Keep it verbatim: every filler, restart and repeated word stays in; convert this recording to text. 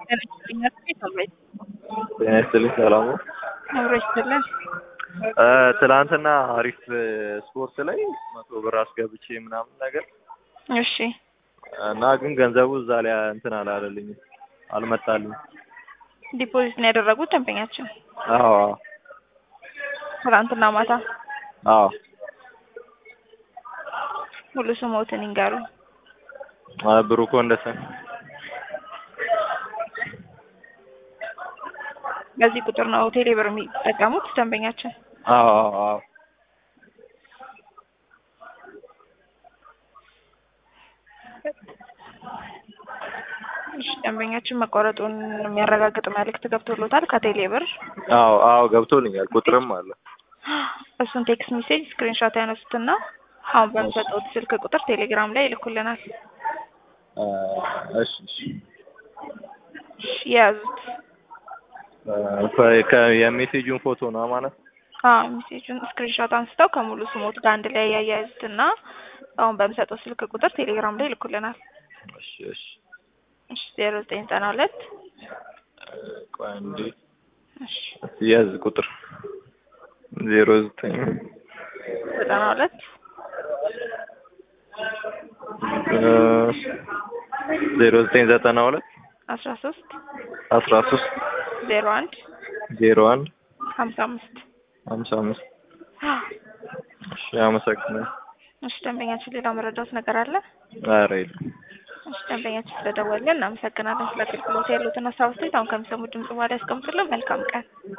ጤና ይስጥልኝ ሰላም ነው። አብሮ ይስጥልን። ትላንትና አሪፍ ስፖርት ላይ መቶ ብር አስገብቼ ምናምን ነገር እሺ እና ግን ገንዘቡ እዛ ላይ እንትን አላለልኝም አልመጣልኝም። ዲፖዚት ነው ያደረጉት ደንበኛችን? አዎ ትላንትና ማታ? አዎ። ሙሉ ስሞትን ይንገሩ። ብሩክ ወንደሰን። በዚህ ቁጥር ነው ቴሌ ብር የሚጠቀሙት ደንበኛችን? አዎ አዎ። እሺ ደንበኛችን መቆረጡን የሚያረጋግጥ መልዕክት ገብቶሎታል ከቴሌ ብር? አዎ አዎ ገብቶልኛል። ቁጥርም አለ። እሱን ቴክስት ሜሴጅ ስክሪንሾት ያነሱትና አሁን በሚሰጡት ስልክ ቁጥር ቴሌግራም ላይ ይልኩልናል። እሺ እሺ። ያዙት። የሜሴጁን ፎቶ ነው ማለት? አዎ ሜሴጁን ስክሪንሾት አንስተው ከሙሉ ስሞት ጋር አንድ ላይ ያያይዙትና አሁን በሚሰጡት ስልክ ቁጥር ቴሌግራም ላይ ይልኩልናል። እሺ እሺ። እሺ ዜሮ ዘጠኝ ዘጠና ሁለት ቆይ አንዴ። እሺ ያዝ ቁጥር ዜሮ ዘጠኝ ዘጠና ሁለት ዜሮ ዘጠኝ ዘጠና ሁለት አስራ ሶስት አስራ ሶስት ዜሮ አንድ ዜሮ አንድ ሀምሳ አምስት ሀምሳ አምስት እሺ አመሰግናለሁ። እሺ ደንበኛችን ሌላ መረዳት ነገር አለ? ኧረ የለም። እሺ ደንበኛችን ስለደወልን እናመሰግናለን። ስለ አገልግሎት ያሉትን ሀሳብ አስተያየት አሁን ከሚሰሙት ድምጽ በኋላ ያስቀምጡልን። መልካም ቀን።